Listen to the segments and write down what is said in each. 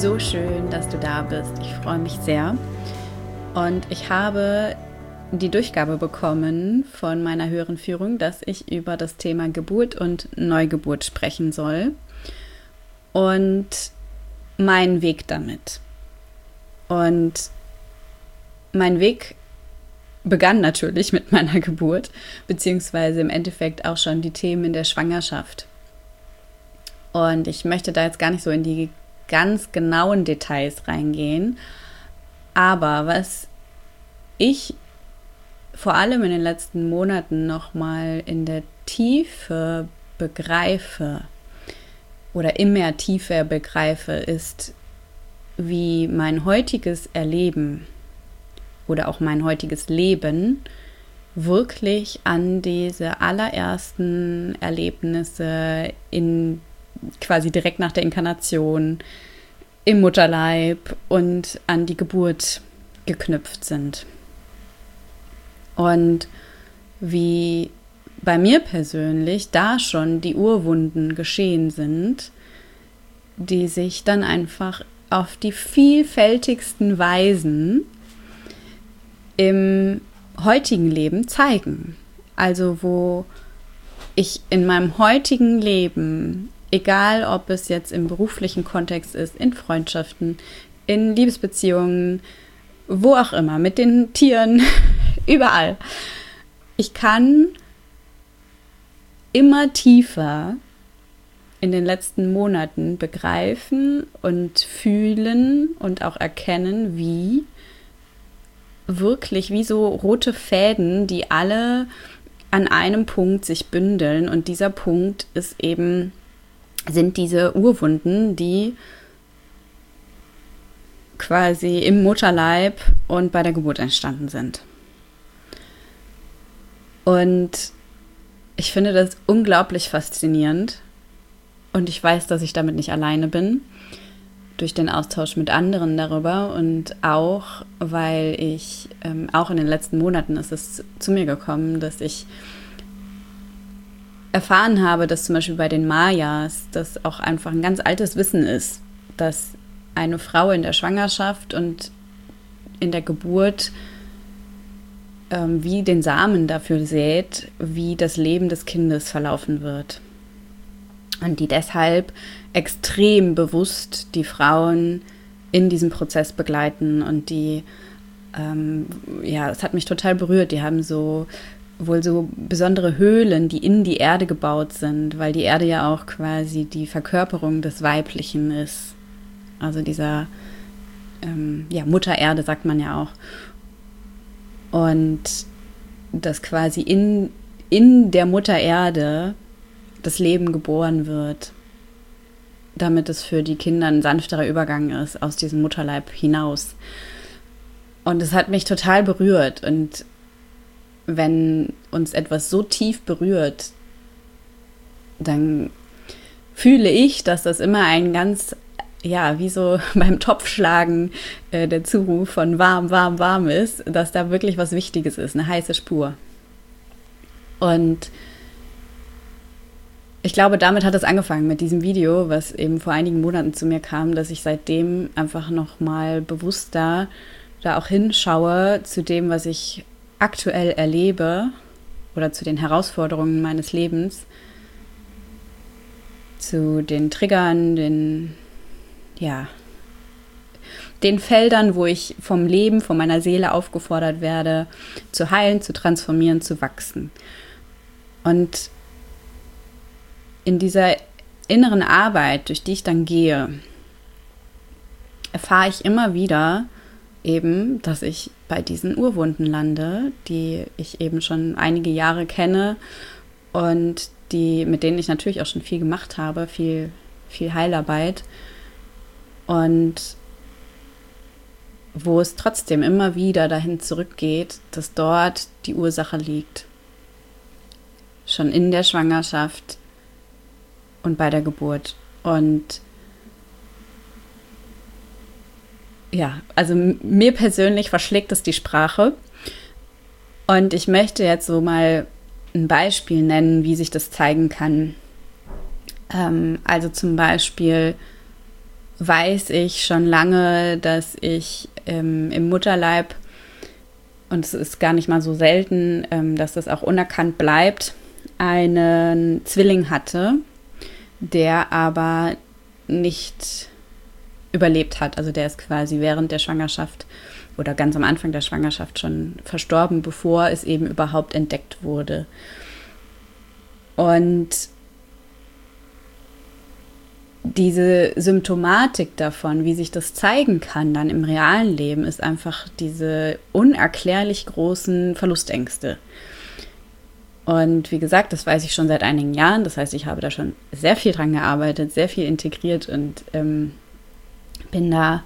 So schön, dass du da bist. Ich freue mich sehr. Und ich habe die Durchgabe bekommen von meiner höheren Führung, dass ich über das Thema Geburt und Neugeburt sprechen soll und meinen Weg damit. Und mein Weg begann natürlich mit meiner Geburt, beziehungsweise im Endeffekt auch schon die Themen in der Schwangerschaft. Und ich möchte da jetzt gar nicht so in die ganz genauen Details reingehen, aber was ich vor allem in den letzten Monaten nochmal in der Tiefe begreife oder immer tiefer begreife, ist, wie mein heutiges Erleben oder auch mein heutiges Leben wirklich an diese allerersten Erlebnisse quasi direkt nach der Inkarnation im Mutterleib und an die Geburt geknüpft sind. Und wie bei mir persönlich da schon die Urwunden geschehen sind, die sich dann einfach auf die vielfältigsten Weisen im heutigen Leben zeigen. Also wo ich in meinem heutigen Leben, egal ob es jetzt im beruflichen Kontext ist, in Freundschaften, in Liebesbeziehungen, wo auch immer, mit den Tieren, überall. Ich kann immer tiefer in den letzten Monaten begreifen und fühlen und auch erkennen, wie wirklich wie so rote Fäden, die alle an einem Punkt sich bündeln. Und dieser Punkt sind diese Urwunden, die quasi im Mutterleib und bei der Geburt entstanden sind. Und ich finde das unglaublich faszinierend. Und ich weiß, dass ich damit nicht alleine bin, durch den Austausch mit anderen darüber. Und auch, weil ich, auch in den letzten Monaten ist es zu mir gekommen, dass ich erfahren habe, dass zum Beispiel bei den Mayas das auch einfach ein ganz altes Wissen ist, dass eine Frau in der Schwangerschaft und in der Geburt wie den Samen dafür sät, wie das Leben des Kindes verlaufen wird. Und die deshalb extrem bewusst die Frauen in diesem Prozess begleiten. Und die, es hat mich total berührt. Die haben wohl so besondere Höhlen, die in die Erde gebaut sind, weil die Erde ja auch quasi die Verkörperung des Weiblichen ist. Also dieser Mutter Erde sagt man ja auch. Und dass quasi in der Mutter Erde das Leben geboren wird, damit es für die Kinder ein sanfterer Übergang ist aus diesem Mutterleib hinaus. Und es hat mich total berührt. Und wenn uns etwas so tief berührt, dann fühle ich, dass das immer ein ganz, wie so beim Topfschlagen der Zuruf von warm, warm, warm ist, dass da wirklich was Wichtiges ist, eine heiße Spur. Und ich glaube, damit hat es angefangen mit diesem Video, was eben vor einigen Monaten zu mir kam, dass ich seitdem einfach nochmal bewusster da auch hinschaue zu dem, was ich aktuell erlebe oder zu den Herausforderungen meines Lebens, zu den Triggern, den Feldern, wo ich vom Leben, von meiner Seele aufgefordert werde, zu heilen, zu transformieren, zu wachsen. Und in dieser inneren Arbeit, durch die ich dann gehe, erfahre ich immer wieder eben, dass ich bei diesen Urwunden lande, die ich eben schon einige Jahre kenne und mit denen ich natürlich auch schon viel gemacht habe, viel, viel Heilarbeit. Und wo es trotzdem immer wieder dahin zurückgeht, dass dort die Ursache liegt. Schon in der Schwangerschaft und bei der Geburt. Und also mir persönlich verschlägt es die Sprache. Und ich möchte jetzt so mal ein Beispiel nennen, wie sich das zeigen kann. Also zum Beispiel weiß ich schon lange, dass ich im Mutterleib, und es ist gar nicht mal so selten, dass das auch unerkannt bleibt, einen Zwilling hatte, der aber nicht überlebt hat. Also der ist quasi während der Schwangerschaft oder ganz am Anfang der Schwangerschaft schon verstorben, bevor es eben überhaupt entdeckt wurde. Und diese Symptomatik davon, wie sich das zeigen kann dann im realen Leben, ist einfach diese unerklärlich großen Verlustängste. Und wie gesagt, das weiß ich schon seit einigen Jahren. Das heißt, ich habe da schon sehr viel dran gearbeitet, sehr viel integriert und bin da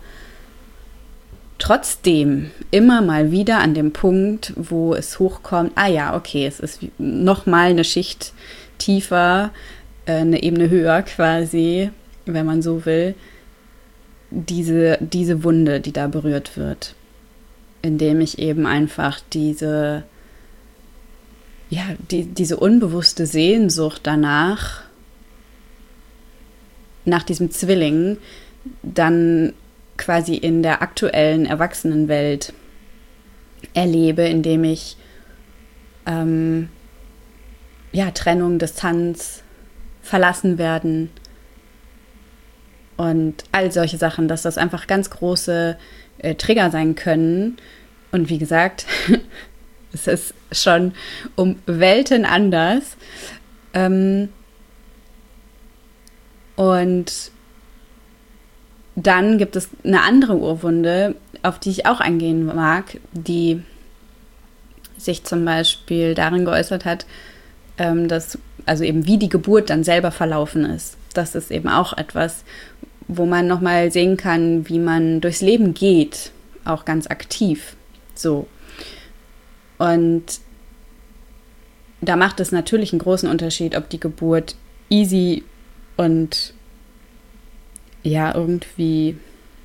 trotzdem immer mal wieder an dem Punkt, wo es hochkommt, okay, es ist nochmal eine Schicht tiefer, eine Ebene höher quasi, wenn man so will, diese Wunde, die da berührt wird, indem ich eben einfach diese unbewusste Sehnsucht danach, nach diesem Zwilling, dann quasi in der aktuellen Erwachsenenwelt erlebe, indem ich Trennung, Distanz, verlassen werden und all solche Sachen, dass das einfach ganz große Trigger sein können. Und wie gesagt, es ist schon um Welten anders. Und dann gibt es eine andere Urwunde, auf die ich auch eingehen mag, die sich zum Beispiel darin geäußert hat, dass, also eben wie die Geburt dann selber verlaufen ist. Das ist eben auch etwas, wo man nochmal sehen kann, wie man durchs Leben geht, auch ganz aktiv. So. Und da macht es natürlich einen großen Unterschied, ob die Geburt easy und irgendwie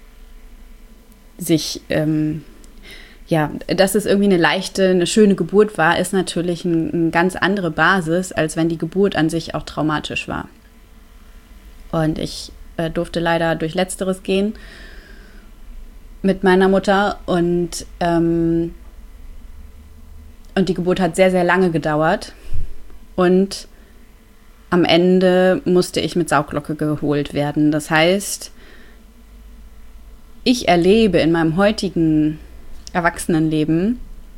sich, dass es irgendwie eine leichte, eine schöne Geburt war, ist natürlich eine ganz andere Basis, als wenn die Geburt an sich auch traumatisch war. Und ich durfte leider durch Letzteres gehen mit meiner Mutter und die Geburt hat sehr, sehr lange gedauert und am Ende musste ich mit Sauglocke geholt werden. Das heißt, ich erlebe in meinem heutigen Erwachsenenleben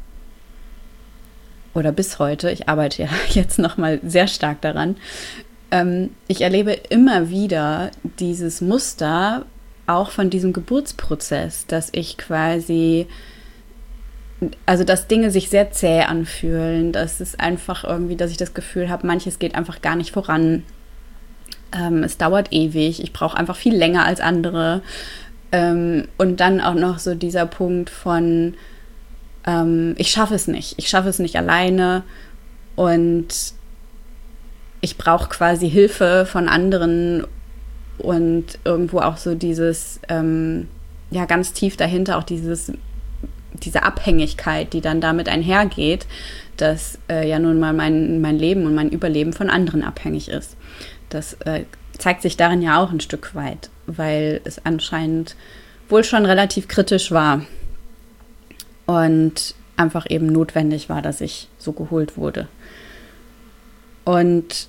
oder bis heute, ich arbeite ja jetzt nochmal sehr stark daran, ich erlebe immer wieder dieses Muster auch von diesem Geburtsprozess, dass ich quasi, also dass Dinge sich sehr zäh anfühlen, dass es einfach irgendwie, dass ich das Gefühl habe, manches geht einfach gar nicht voran. Es dauert ewig, ich brauche einfach viel länger als andere. Und dann auch noch so dieser Punkt von, ich schaffe es nicht alleine und ich brauche quasi Hilfe von anderen und irgendwo auch so dieses, ganz tief dahinter auch diese Abhängigkeit, die dann damit einhergeht, dass nun mal mein Leben und mein Überleben von anderen abhängig ist. Das zeigt sich darin ja auch ein Stück weit, weil es anscheinend wohl schon relativ kritisch war und einfach eben notwendig war, dass ich so geholt wurde. Und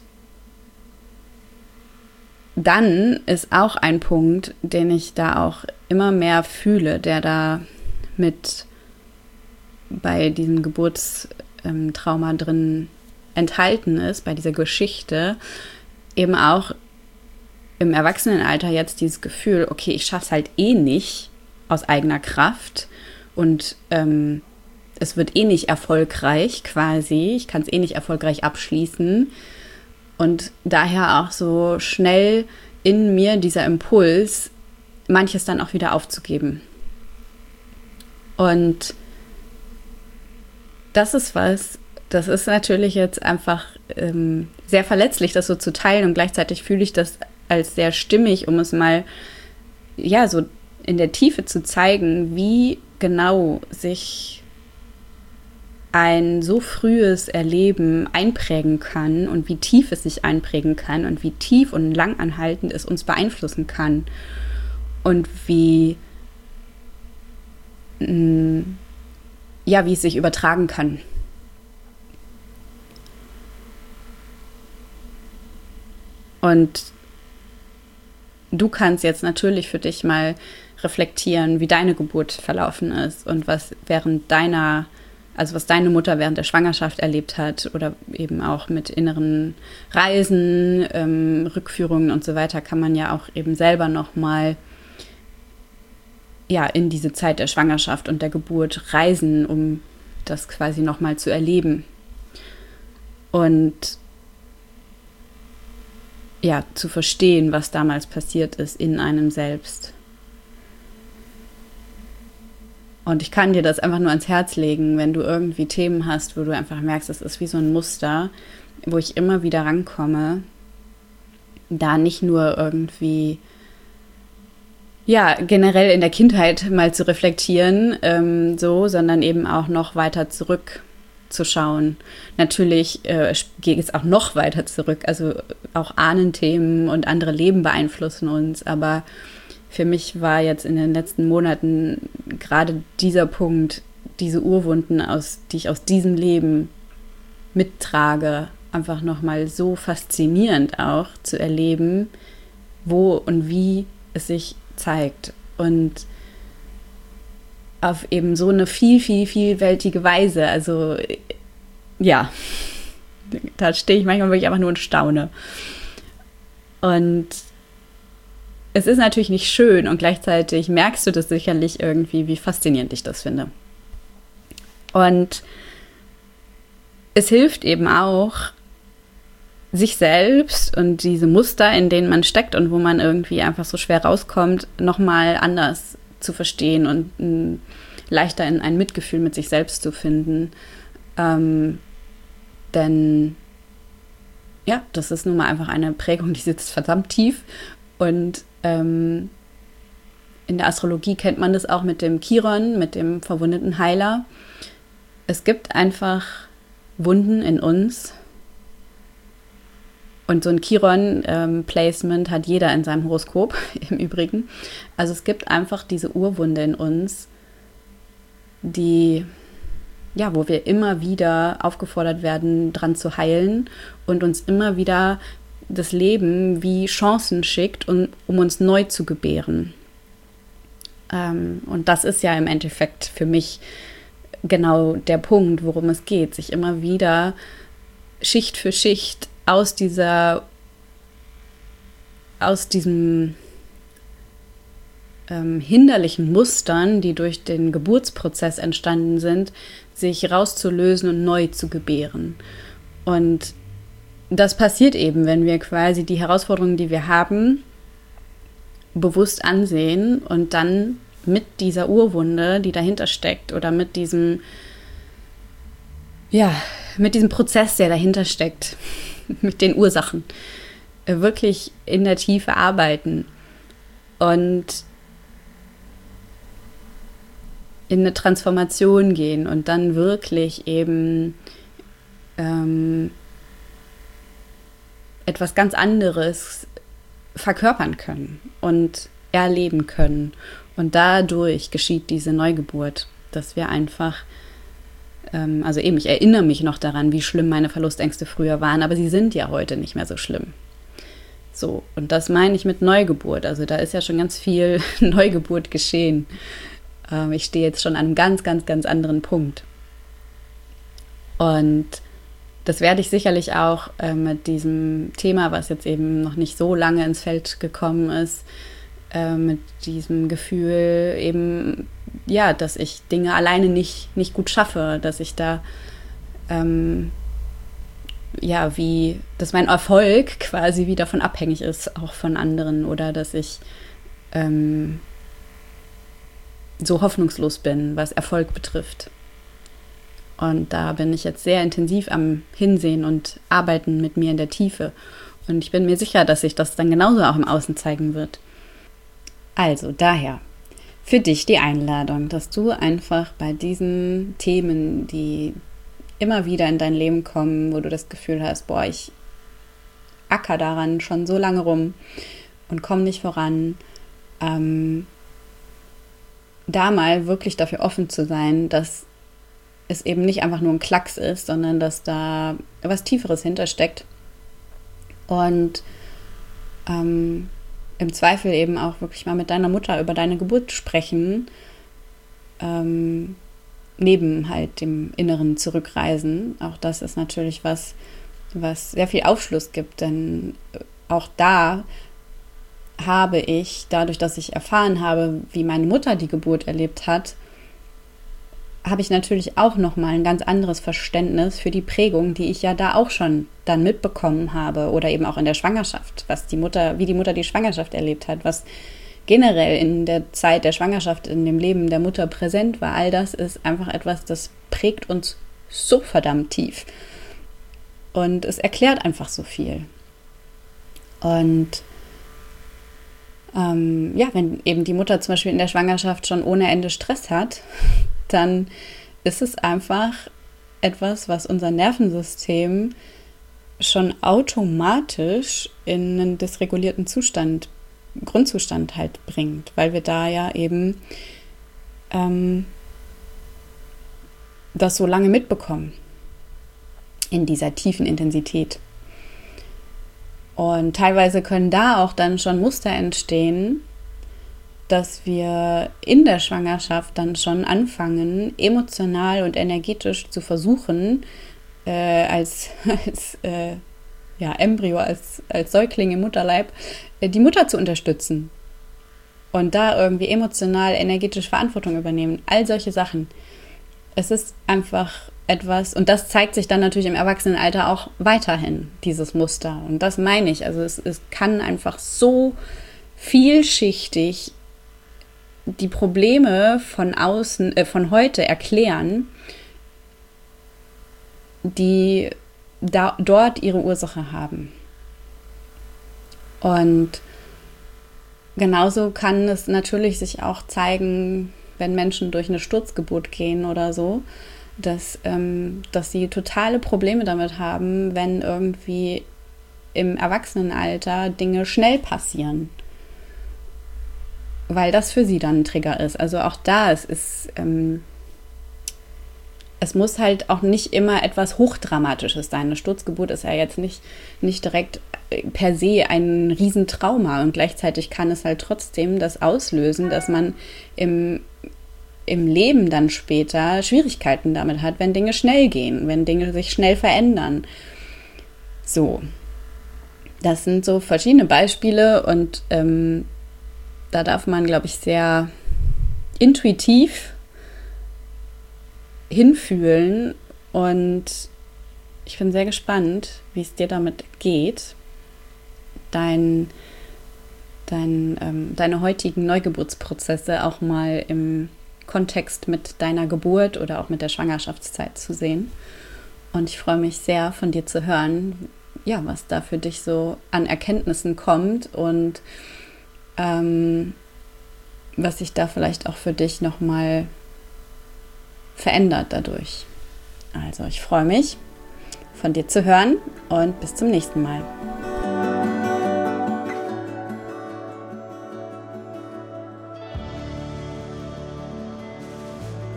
dann ist auch ein Punkt, den ich da auch immer mehr fühle, der da mit bei diesem Geburtstrauma drin enthalten ist, bei dieser Geschichte, eben auch im Erwachsenenalter jetzt dieses Gefühl, okay, ich schaffe es halt eh nicht aus eigener Kraft und es wird eh nicht erfolgreich quasi, ich kann es eh nicht erfolgreich abschließen und daher auch so schnell in mir dieser Impuls, manches dann auch wieder aufzugeben. Und das ist natürlich jetzt einfach sehr verletzlich, das so zu teilen und gleichzeitig fühle ich das als sehr stimmig, um es mal so in der Tiefe zu zeigen, wie genau sich ein so frühes Erleben einprägen kann und wie tief es sich einprägen kann und wie tief und langanhaltend es uns beeinflussen kann. und wie es sich übertragen kann. Und du kannst jetzt natürlich für dich mal reflektieren, wie deine Geburt verlaufen ist und was deine Mutter während der Schwangerschaft erlebt hat oder eben auch mit inneren Reisen, Rückführungen und so weiter, kann man ja auch eben selber nochmal in diese Zeit der Schwangerschaft und der Geburt reisen, um das quasi nochmal zu erleben. Und zu verstehen, was damals passiert ist in einem selbst. Und ich kann dir das einfach nur ans Herz legen, wenn du irgendwie Themen hast, wo du einfach merkst, es ist wie so ein Muster, wo ich immer wieder rankomme, da nicht nur irgendwie generell in der Kindheit mal zu reflektieren, sondern eben auch noch weiter zurückzuschauen. Natürlich geht es auch noch weiter zurück, also auch Ahnenthemen und andere Leben beeinflussen uns, aber für mich war jetzt in den letzten Monaten gerade dieser Punkt, diese Urwunden, die ich aus diesem Leben mittrage, einfach nochmal so faszinierend auch zu erleben, wo und wie es sich zeigt. Und auf eben so eine vielfältige Weise. Also da stehe ich manchmal wirklich einfach nur und staune. Und es ist natürlich nicht schön und gleichzeitig merkst du das sicherlich irgendwie, wie faszinierend ich das finde. Und es hilft eben auch, sich selbst und diese Muster, in denen man steckt und wo man irgendwie einfach so schwer rauskommt, nochmal anders zu verstehen und leichter in ein Mitgefühl mit sich selbst zu finden. Denn das ist nun mal einfach eine Prägung, die sitzt verdammt tief. Und in der Astrologie kennt man das auch mit dem Chiron, mit dem verwundeten Heiler. Es gibt einfach Wunden in uns. Und so ein Chiron-Placement hat jeder in seinem Horoskop im Übrigen. Also es gibt einfach diese Urwunde in uns, wo wir immer wieder aufgefordert werden, dran zu heilen und uns immer wieder das Leben wie Chancen schickt, um uns neu zu gebären. Und das ist ja im Endeffekt für mich genau der Punkt, worum es geht, sich immer wieder Schicht für Schicht aus diesen hinderlichen Mustern, die durch den Geburtsprozess entstanden sind, sich rauszulösen und neu zu gebären. Und das passiert eben, wenn wir quasi die Herausforderungen, die wir haben, bewusst ansehen und dann mit dieser Urwunde, die dahinter steckt, oder mit diesem Prozess, der dahinter steckt, mit den Ursachen, wirklich in der Tiefe arbeiten und in eine Transformation gehen und dann wirklich eben etwas ganz anderes verkörpern können und erleben können. Und dadurch geschieht diese Neugeburt, dass wir einfach, ich erinnere mich noch daran, wie schlimm meine Verlustängste früher waren, aber sie sind ja heute nicht mehr so schlimm. So, und das meine ich mit Neugeburt. Also da ist ja schon ganz viel Neugeburt geschehen. Ich stehe jetzt schon an einem ganz, ganz, ganz anderen Punkt. Und das werde ich sicherlich auch mit diesem Thema, was jetzt eben noch nicht so lange ins Feld gekommen ist, mit diesem Gefühl eben, dass ich Dinge alleine nicht gut schaffe, dass ich da, dass mein Erfolg quasi wie davon abhängig ist, auch von anderen, oder dass ich so hoffnungslos bin, was Erfolg betrifft. Und da bin ich jetzt sehr intensiv am Hinsehen und Arbeiten mit mir in der Tiefe. Und ich bin mir sicher, dass sich das dann genauso auch im Außen zeigen wird. Also daher für dich die Einladung, dass du einfach bei diesen Themen, die immer wieder in dein Leben kommen, wo du das Gefühl hast, ich acker daran schon so lange rum und komme nicht voran, da mal wirklich dafür offen zu sein, dass es eben nicht einfach nur ein Klacks ist, sondern dass da was Tieferes hintersteckt. Und im Zweifel eben auch wirklich mal mit deiner Mutter über deine Geburt sprechen, neben halt dem inneren Zurückreisen. Auch das ist natürlich was sehr viel Aufschluss gibt, denn auch da habe ich, dadurch, dass ich erfahren habe, wie meine Mutter die Geburt erlebt hat, habe ich natürlich auch nochmal ein ganz anderes Verständnis für die Prägung, die ich ja da auch schon dann mitbekommen habe oder eben auch in der Schwangerschaft, wie die Mutter die Schwangerschaft erlebt hat, was generell in der Zeit der Schwangerschaft in dem Leben der Mutter präsent war. All das ist einfach etwas, das prägt uns so verdammt tief. Und es erklärt einfach so viel. Und wenn eben die Mutter zum Beispiel in der Schwangerschaft schon ohne Ende Stress hat, dann ist es einfach etwas, was unser Nervensystem schon automatisch in einen dysregulierten Grundzustand halt bringt, weil wir da ja eben das so lange mitbekommen in dieser tiefen Intensität. Und teilweise können da auch dann schon Muster entstehen, dass wir in der Schwangerschaft dann schon anfangen, emotional und energetisch zu versuchen, als Embryo, als Säugling im Mutterleib, die Mutter zu unterstützen. Und da irgendwie emotional, energetisch Verantwortung übernehmen. All solche Sachen. Es ist einfach etwas, und das zeigt sich dann natürlich im Erwachsenenalter auch weiterhin, dieses Muster. Und das meine ich. Also es kann einfach so vielschichtig die Probleme von heute erklären, die dort ihre Ursache haben. Und genauso kann es natürlich sich auch zeigen, wenn Menschen durch eine Sturzgeburt gehen oder so, dass sie totale Probleme damit haben, wenn irgendwie im Erwachsenenalter Dinge schnell passieren. Weil das für sie dann ein Trigger ist. Also auch da, es muss halt auch nicht immer etwas Hochdramatisches sein. Eine Sturzgeburt ist ja jetzt nicht direkt per se ein Riesentrauma. Und gleichzeitig kann es halt trotzdem das auslösen, dass man im Leben dann später Schwierigkeiten damit hat, wenn Dinge schnell gehen, wenn Dinge sich schnell verändern. So, das sind so verschiedene Beispiele und da darf man, glaube ich, sehr intuitiv hinfühlen und ich bin sehr gespannt, wie es dir damit geht, deine heutigen Neugeburtsprozesse auch mal im Kontext mit deiner Geburt oder auch mit der Schwangerschaftszeit zu sehen. Und ich freue mich sehr, von dir zu hören, ja, was da für dich so an Erkenntnissen kommt und was sich da vielleicht auch für dich nochmal verändert dadurch. Also ich freue mich, von dir zu hören und bis zum nächsten Mal.